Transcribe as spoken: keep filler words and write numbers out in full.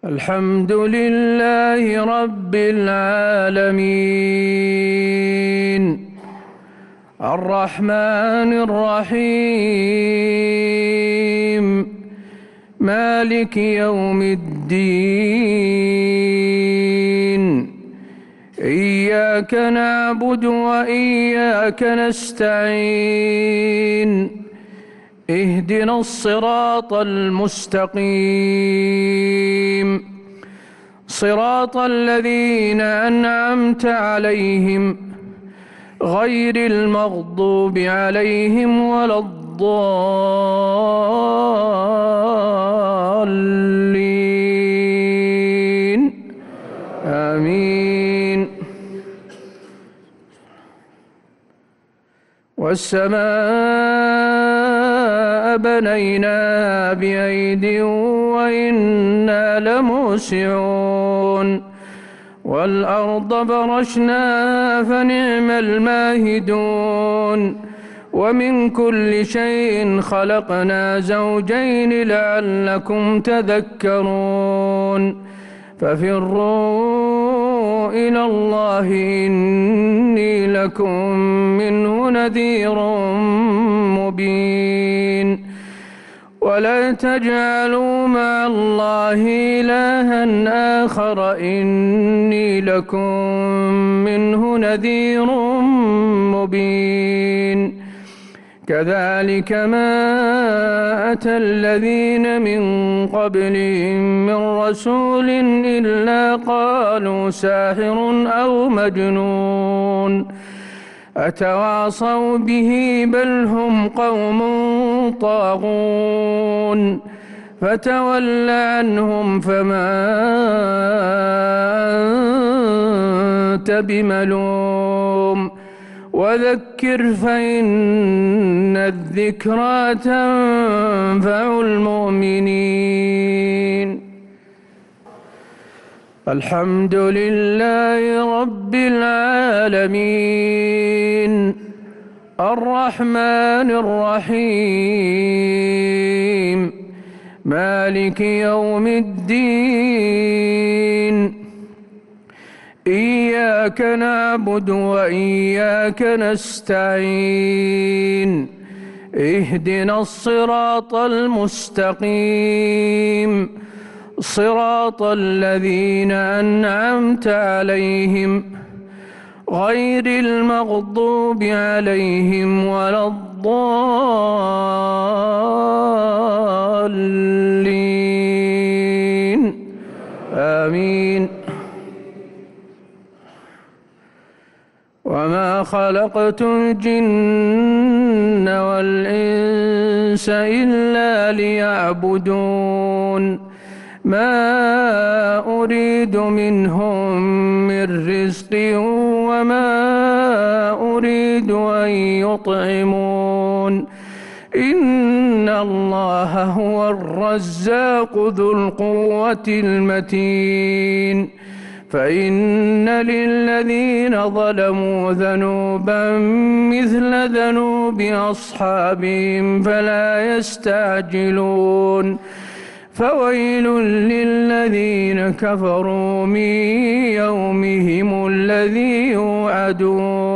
الحمد لله رب العالمين الرحمن الرحيم مالك يوم الدين إياك نعبد وإياك نستعين اهدنا الصراط المستقيم صراط الذين أنعمت عليهم غير المغضوب عليهم ولا الضالين آمين. والسماء بنيناها بأيد وإنا لموسعون والأرض فرشناها فنعم الماهدون ومن كل شيء خلقنا زوجين لعلكم تذكرون ففروا إلى الله إني لكم منه نذير مبين ولا تجعلوا مع الله إلها آخر إني لكم منه نذير مبين كذلك ما أتى الذين من قبلهم من رسول إلا قالوا ساحر أو مجنون أتواصوا به بل هم قوم طاغون فتول عنهم فما أنت بملوم وذكر فإن الذكرى تنفع المؤمنين. الحمد لله رب العالمين الرحمن الرحيم مالك يوم الدين إياك نعبد وإياك نستعين اهدنا الصراط المستقيم صراط الذين أنعمت عليهم غير المغضوب عليهم ولا الضالين آمين. وما خلقت الجن والإنس إلا ليعبدون ما أريد منهم من رزق وما أريد أن يطعمون إن الله هو الرزاق ذو القوة المتين فإن للذين ظلموا ذنوبا مثل ذنوب أصحابهم فلا يستعجلون فويل للذين كفروا من يومهم الذي يوعدون.